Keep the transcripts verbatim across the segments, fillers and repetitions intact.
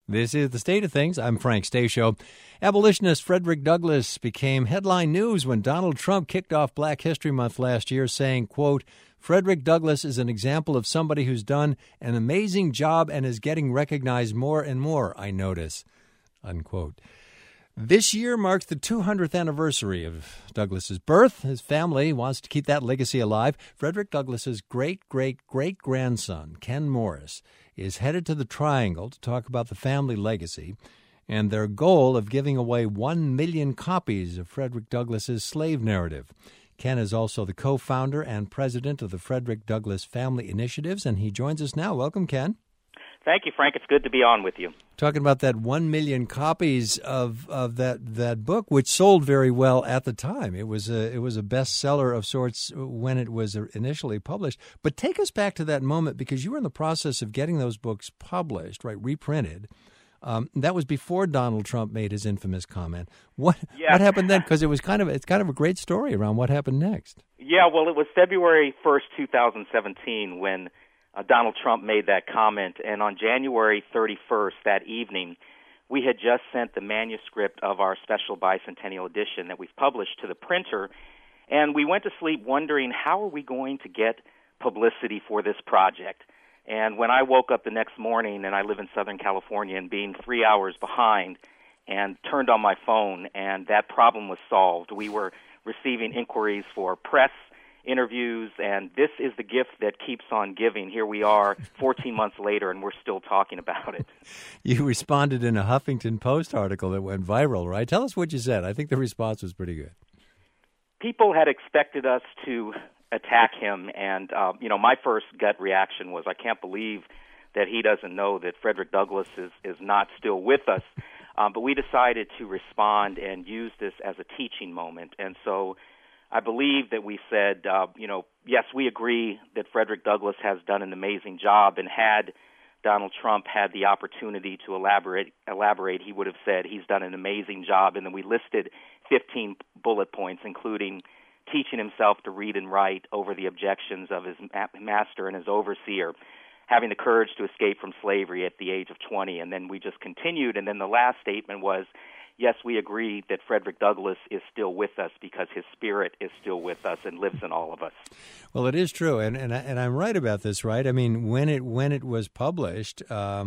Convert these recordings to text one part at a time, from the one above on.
This is The State of Things. I'm Frank Stasio. Abolitionist Frederick Douglass became headline news when Donald Trump kicked off Black History Month last year, saying, quote, Frederick Douglass is an example of somebody who's done an amazing job and is getting recognized more and more, I notice, unquote. This year marks the two hundredth anniversary of Douglass's birth. His family wants to keep that legacy alive. Frederick Douglass's great-great-great-grandson, Ken Morris, is headed to the Triangle to talk about the family legacy and their goal of giving away one million copies of Frederick Douglass's slave narrative. Ken is also the co-founder and president of the Frederick Douglass Family Initiatives, and he joins us now. Welcome, Ken. Thank you, Frank. It's good to be on with you. Talking about that one million copies of, of that, that book, which sold very well at the time. It was a it was a bestseller of sorts when it was initially published. But take us back to that moment, because you were in the process of getting those books published, right, reprinted. Um, that was before Donald Trump made his infamous comment. What yeah. what happened then? Because it was kind of it's kind of a great story around what happened next. Yeah, well, it was February first, two thousand seventeen, when Uh, Donald Trump made that comment, and on January thirty-first, that evening, we had just sent the manuscript of our special bicentennial edition that we've published to the printer, and we went to sleep wondering, how are we going to get publicity for this project? And when I woke up the next morning, and I live in Southern California, and being three hours behind, and turned on my phone, and that problem was solved. We were receiving inquiries for press interviews, and this is the gift that keeps on giving. Here we are fourteen months later, and we're still talking about it. You responded in a Huffington Post article that went viral, right? Tell us what you said. I think the response was pretty good. People had expected us to attack him, and uh, you know, my first gut reaction was, I can't believe that he doesn't know that Frederick Douglass is, is not still with us. Um, but we decided to respond and use this as a teaching moment, and so I believe that we said, uh, you know, yes, we agree that Frederick Douglass has done an amazing job, and had Donald Trump had the opportunity to elaborate, elaborate, he would have said he's done an amazing job. And then we listed fifteen bullet points, including teaching himself to read and write over the objections of his master and his overseer, having the courage to escape from slavery at the age of twenty. And then we just continued, and then the last statement was, yes, we agree that Frederick Douglass is still with us because his spirit is still with us and lives in all of us. Well, it is true, and and, I, and I'm right about this, right? I mean, when it when it was published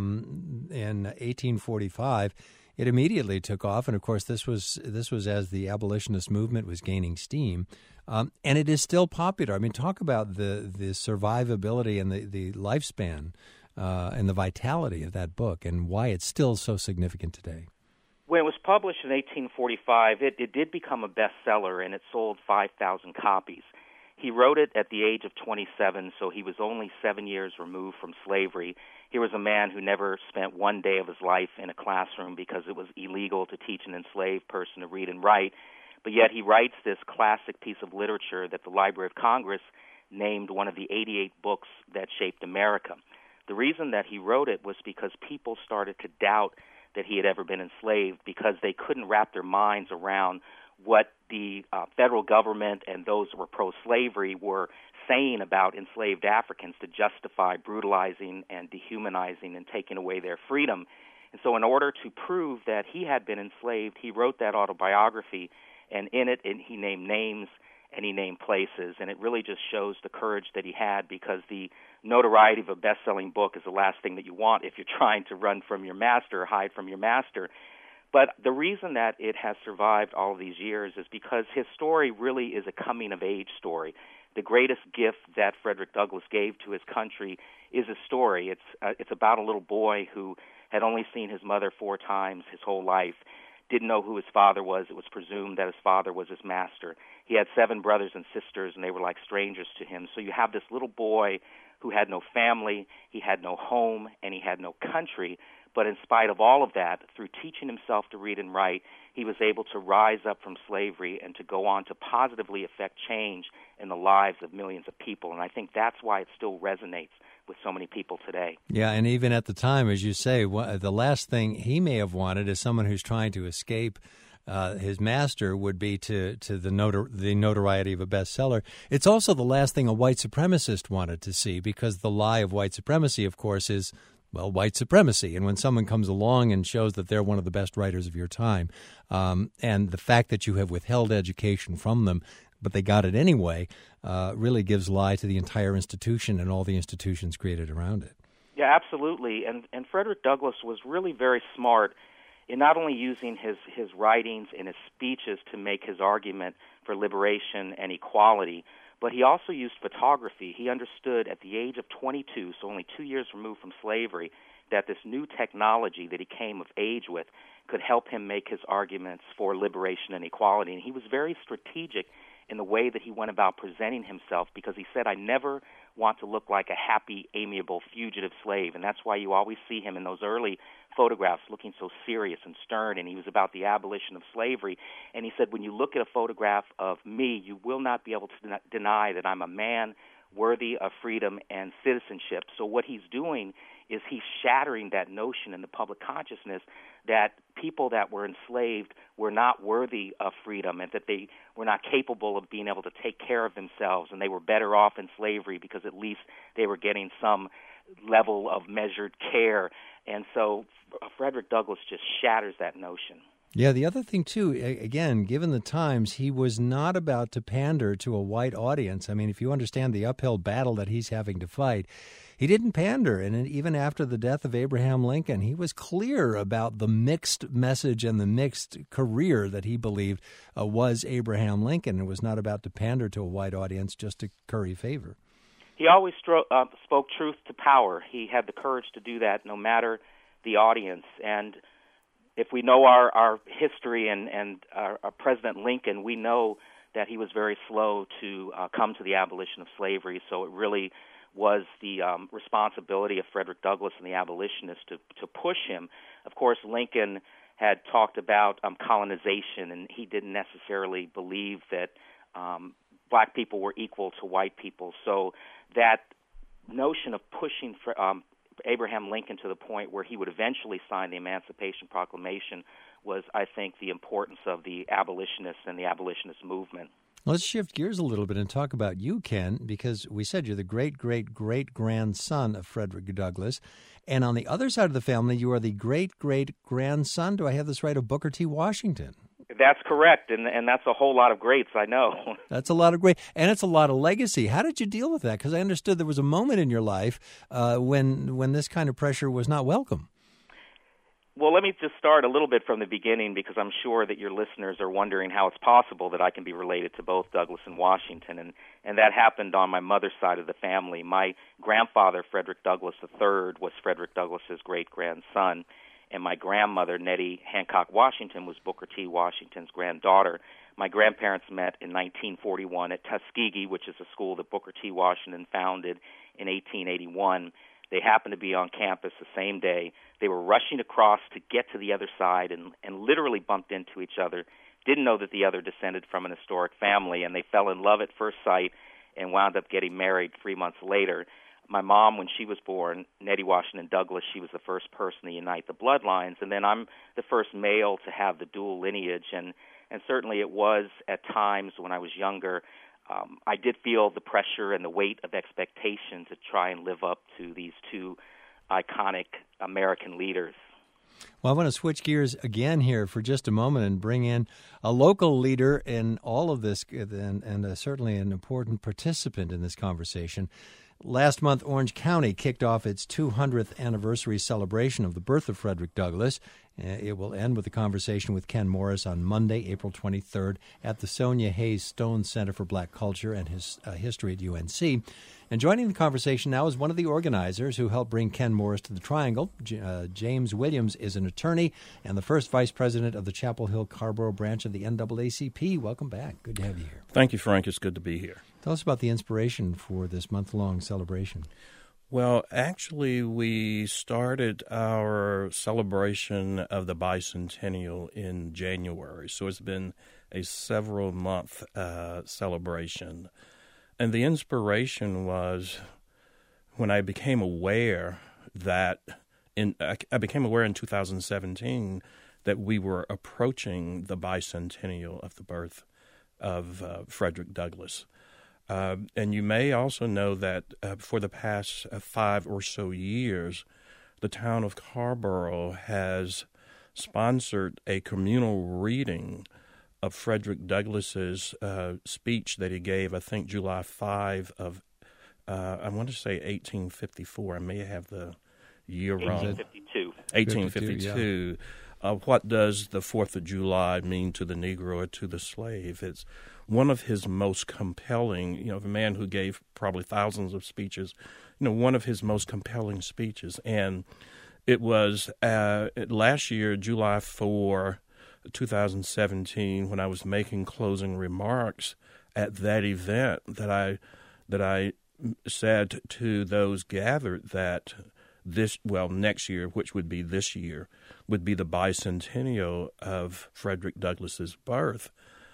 um, in eighteen forty-five, it immediately took off, and of course, this was this was as the abolitionist movement was gaining steam, um, and it is still popular. I mean, talk about the the survivability and the the lifespan uh, and the vitality of that book, and why it's still so significant today. When it was published in eighteen forty-five, it, it did become a bestseller, and it sold five thousand copies. He wrote it at the age of twenty-seven, so he was only seven years removed from slavery. He was a man who never spent one day of his life in a classroom because it was illegal to teach an enslaved person to read and write. But yet he writes this classic piece of literature that the Library of Congress named one of the eighty-eight books that shaped America. The reason that he wrote it was because people started to doubt that he had ever been enslaved, because they couldn't wrap their minds around what the uh, federal government and those who were pro-slavery were saying about enslaved Africans to justify brutalizing and dehumanizing and taking away their freedom. And so in order to prove that he had been enslaved, he wrote that autobiography, and in it, and he named names and he named places, and it really just shows the courage that he had, because the notoriety of a best-selling book is the last thing that you want if you're trying to run from your master or hide from your master. But the reason that it has survived all of these years is because his story really is a coming-of-age story. The greatest gift that Frederick Douglass gave to his country is a story. It's uh, it's about a little boy who had only seen his mother four times his whole life, didn't know who his father was. It was presumed that his father was his master. He had seven brothers and sisters, and they were like strangers to him. So you have this little boy who had no family, he had no home, and he had no country. But in spite of all of that, through teaching himself to read and write, he was able to rise up from slavery and to go on to positively affect change in the lives of millions of people. And I think that's why it still resonates with so many people today. Yeah, and even at the time, as you say, the last thing he may have wanted as someone who's trying to escape uh, his master would be to, to the, notor- the notoriety of a bestseller. It's also the last thing a white supremacist wanted to see, because the lie of white supremacy, of course, is well, white supremacy. And when someone comes along and shows that they're one of the best writers of your time, um, and the fact that you have withheld education from them, but they got it anyway, uh, really gives lie to the entire institution and all the institutions created around it. Yeah, absolutely. And and Frederick Douglass was really very smart in not only using his, his writings and his speeches to make his argument for liberation and equality, but he also used photography. He understood at the age of twenty-two, so only two years removed from slavery, that this new technology that he came of age with could help him make his arguments for liberation and equality. And he was very strategic in the way that he went about presenting himself, because he said, I never want to look like a happy, amiable fugitive slave. And that's why you always see him in those early photographs looking so serious and stern, and he was about the abolition of slavery. And he said, when you look at a photograph of me, you will not be able to den- deny that I'm a man worthy of freedom and citizenship. So what he's doing is he's shattering that notion in the public consciousness that people that were enslaved were not worthy of freedom and that they were not capable of being able to take care of themselves, and they were better off in slavery because at least they were getting some level of measured care. And so Frederick Douglass just shatters that notion. Yeah, the other thing, too, again, given the times, he was not about to pander to a white audience. I mean, if you understand the uphill battle that he's having to fight, he didn't pander. And even after the death of Abraham Lincoln, he was clear about the mixed message and the mixed career that he believed uh, was Abraham Lincoln. It was not about to pander to a white audience just to curry favor. He always stro- uh, spoke truth to power. He had the courage to do that no matter the audience. And if we know our, our history and, and our, our President Lincoln, we know that he was very slow to uh, come to the abolition of slavery. So it really was the um, responsibility of Frederick Douglass and the abolitionists to, to push him. Of course, Lincoln had talked about um, colonization, and he didn't necessarily believe that um, black people were equal to white people. So that notion of pushing for, um, Abraham Lincoln to the point where he would eventually sign the Emancipation Proclamation was, I think, the importance of the abolitionists and the abolitionist movement. Let's shift gears a little bit and talk about you, Ken, because we said you're the great-great-great-grandson of Frederick Douglass. And on the other side of the family, you are the great-great-grandson, do I have this right, of Booker T. Washington? That's correct, and and that's a whole lot of greats, I know. That's a lot of great, and it's a lot of legacy. How did you deal with that? Because I understood there was a moment in your life uh, when when this kind of pressure was not welcome. Well, let me just start a little bit from the beginning, because I'm sure that your listeners are wondering how it's possible that I can be related to both Douglass and Washington, and, and that happened on my mother's side of the family. My grandfather, Frederick Douglass the third, was Frederick Douglass's great-grandson, and my grandmother, Nettie Hancock Washington, was Booker T. Washington's granddaughter. My grandparents met in nineteen forty-one at Tuskegee, which is a school that Booker T. Washington founded in eighteen eighty-one. They happened to be on campus the same day. They were rushing across to get to the other side and, and literally bumped into each other, didn't know that the other descended from an historic family, and they fell in love at first sight and wound up getting married three months later. My mom, when she was born, Nettie Washington Douglass, she was the first person to unite the bloodlines, and then I'm the first male to have the dual lineage, and, and certainly it was at times when I was younger, Um, I did feel the pressure and the weight of expectation to try and live up to these two iconic American leaders. Well, I want to switch gears again here for just a moment and bring in a local leader in all of this, and, and uh, certainly an important participant in this conversation. Last month, Orange County kicked off its two hundredth anniversary celebration of the birth of Frederick Douglass. It will end with a conversation with Ken Morris on Monday, April twenty-third, at the Sonia Hayes Stone Center for Black Culture and His, uh, History at U N C. And joining the conversation now is one of the organizers who helped bring Ken Morris to the Triangle. J- uh, James Williams is an attorney and the first vice president of the Chapel Hill Carrboro branch of the N double A C P. Welcome back. Good to have you here. Thank you, Frank. It's good to be here. Tell us about the inspiration for this month-long celebration. Well, actually, we started our celebration of the bicentennial in January, so it's been a several-month uh, celebration. And the inspiration was when I became aware that, in I became aware in two thousand seventeen that we were approaching the bicentennial of the birth of uh, Frederick Douglass. Uh, and you may also know that uh, for the past uh, five or so years, the town of Carrboro has sponsored a communal reading of Frederick Douglass's uh, speech that he gave, I think, July fifth of, uh, I want to say eighteen fifty-four. I may have the year wrong. eighteen fifty-two. eighteen fifty-two. Yeah. Uh, what does the fourth of July mean to the Negro or to the slave? It's one of his most compelling, you know, a man who gave probably thousands of speeches, you know, one of his most compelling speeches. And it was uh, last year, July fourth, twenty seventeen, when I was making closing remarks at that event that I that I said to those gathered that this, well, next year, which would be this year, would be the bicentennial of Frederick Douglass's birth,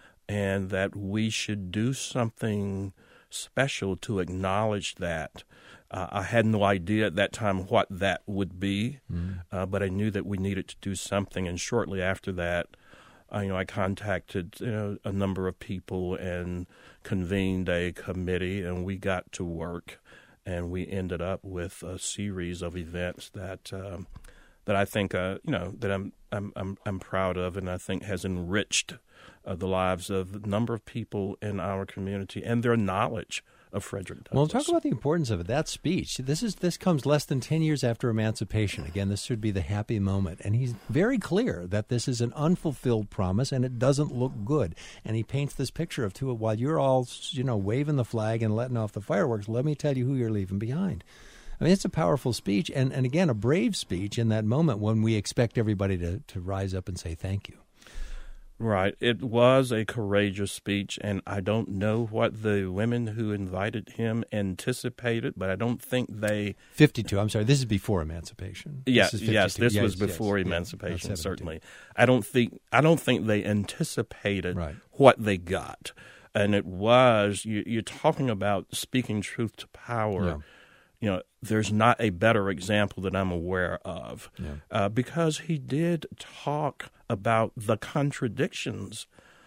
and that we should do something special to acknowledge that. Uh, I had no idea at that time what that would be, mm. uh, but I knew that we needed to do something. And shortly after that, uh, you know, I contacted you know a number of people and convened a committee, and we got to work, and we ended up with a series of events that um, that I think uh, you know that I'm I'm I'm I'm proud of, and I think has enriched uh, the lives of a number of people in our community and their knowledge of Frederick Douglass. Well, talk about the importance of it. That speech. This is this comes less than ten years after emancipation. Again, this should be the happy moment, and he's very clear that this is an unfulfilled promise, and it doesn't look good. And he paints this picture of two. While you're all, you know, waving the flag and letting off the fireworks, let me tell you who you're leaving behind. I mean, it's a powerful speech, and, and again, a brave speech in that moment when we expect everybody to, to rise up and say thank you. Right. It was a courageous speech, and I don't know what the women who invited him anticipated, but I don't think they... fifty-two. I'm sorry. This is before emancipation. Yeah, this yes, this yes, was before yes, emancipation, yeah, certainly. I don't think I don't think they anticipated right. what they got. And it was, you, you're talking about speaking truth to power. Yeah. You know, there's not a better example that I'm aware of, yeah. uh, because he did talk about the contradictions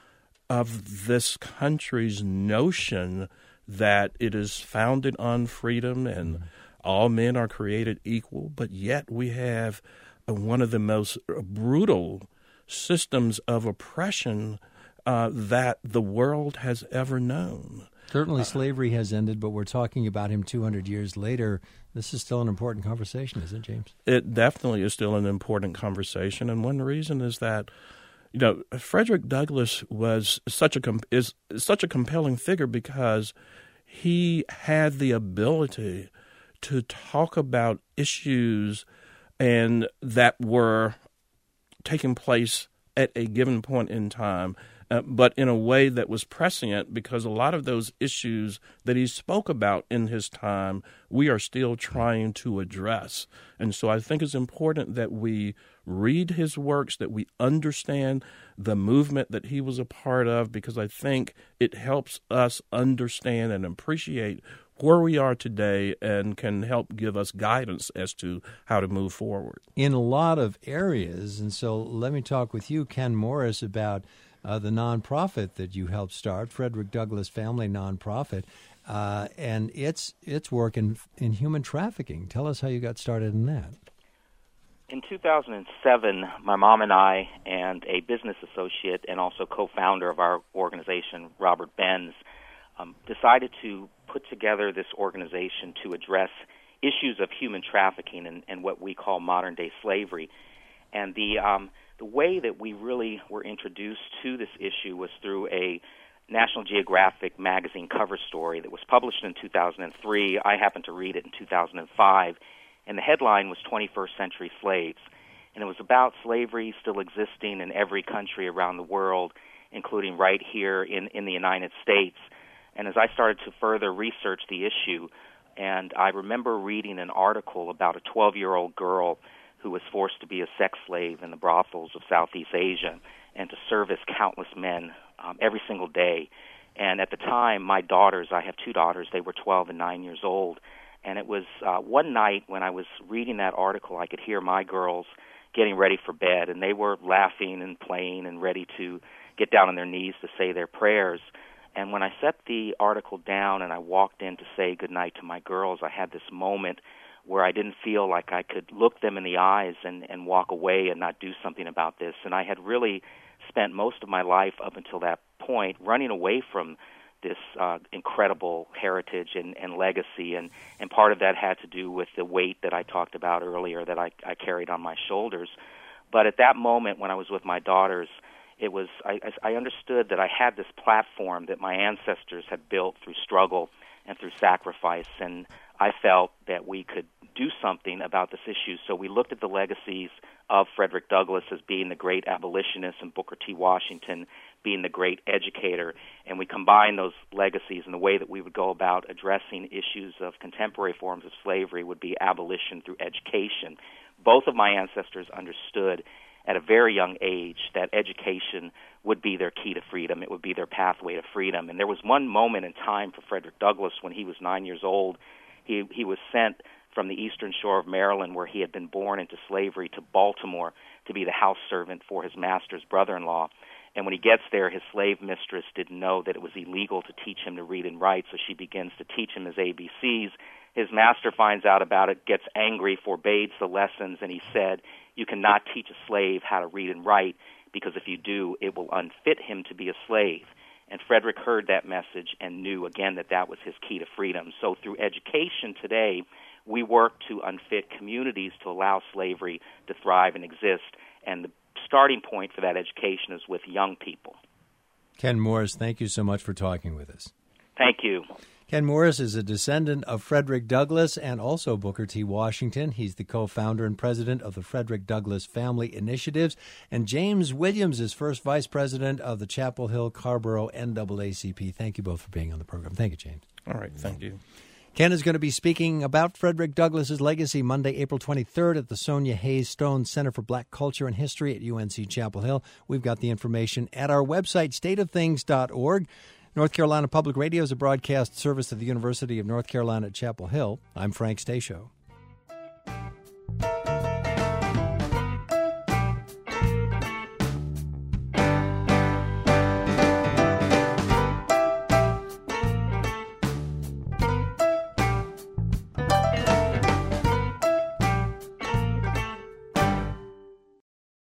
of this country's notion that it is founded on freedom and mm-hmm. all men are created equal, but yet we have uh, one of the most brutal systems of oppression uh, that the world has ever known. Certainly Uh, slavery has ended, but we're talking about him two hundred years later. This is still an important conversation, isn't it, James? It definitely is still an important conversation, and one reason is that, you know, Frederick Douglass was such a com- is such a compelling figure because he had the ability to talk about issues and that were taking place at a given point in time. Uh, but in a way that was prescient, because a lot of those issues that he spoke about in his time, we are still trying to address. And so I think it's important that we read his works, that we understand the movement that he was a part of, because I think it helps us understand and appreciate where we are today and can help give us guidance as to how to move forward. In a lot of areas, and so let me talk with you, Ken Morris, about Uh, the nonprofit that you helped start, Frederick Douglass Family Nonprofit, uh, and its its work in in human trafficking. Tell us how you got started in that. In two thousand seven, my mom and I and a business associate and also co-founder of our organization, Robert Benz, um, decided to put together this organization to address issues of human trafficking and, and what we call modern-day slavery. And the um, the way that we really were introduced to this issue was through a National Geographic magazine cover story that was published in two thousand three. I happened to read it in two thousand five, and the headline was twenty-first Century Slaves. And it was about slavery still existing in every country around the world, including right here in, in the United States. And as I started to further research the issue, and I remember reading an article about a twelve-year-old girl who was forced to be a sex slave in the brothels of Southeast Asia and to service countless men um, every single day. And at the time, my daughters, I have two daughters, they were twelve and nine years old. And it was uh, one night when I was reading that article, I could hear my girls getting ready for bed, and they were laughing and playing and ready to get down on their knees to say their prayers. And when I set the article down and I walked in to say goodnight to my girls, I had this moment where I didn't feel like I could look them in the eyes and, and walk away and not do something about this. And I had really spent most of my life up until that point running away from this uh, incredible heritage and, and legacy, and, and part of that had to do with the weight that I talked about earlier that I, I carried on my shoulders. But at that moment when I was with my daughters, it was I, I understood that I had this platform that my ancestors had built through struggle and through sacrifice, and I felt that we could do something about this issue. So we looked at the legacies of Frederick Douglass as being the great abolitionist and Booker T. Washington being the great educator, and we combined those legacies, and the way that we would go about addressing issues of contemporary forms of slavery would be abolition through education. Both of my ancestors understood at a very young age that education would be their key to freedom. It would be their pathway to freedom. And there was one moment in time for Frederick Douglass when he was nine years old. He he was sent from the eastern shore of Maryland, where he had been born into slavery, to Baltimore to be the house servant for his master's brother-in-law. And when he gets there, his slave mistress didn't know that it was illegal to teach him to read and write, so she begins to teach him his A B Cs. His master finds out about it, gets angry, forbids the lessons, and he said, "You cannot teach a slave how to read and write, because if you do, it will unfit him to be a slave." And Frederick heard that message and knew, again, that that was his key to freedom. So through education today, we work to unfit communities to allow slavery to thrive and exist. And the starting point for that education is with young people. Ken Morris, thank you so much for talking with us. Thank you. Ken Morris is a descendant of Frederick Douglass and also Booker T. Washington. He's the co-founder and president of the Frederick Douglass Family Initiatives. And James Williams is first vice president of the Chapel Hill Carrboro N double A C P. Thank you both for being on the program. Thank you, James. All right, thank you. Ken is going to be speaking about Frederick Douglass's legacy Monday, April twenty-third at the Sonia Hayes Stone Center for Black Culture and History at U N C Chapel Hill. We've got the information at our website, state of things dot org. North Carolina Public Radio is a broadcast service of the University of North Carolina at Chapel Hill. I'm Frank Stasio.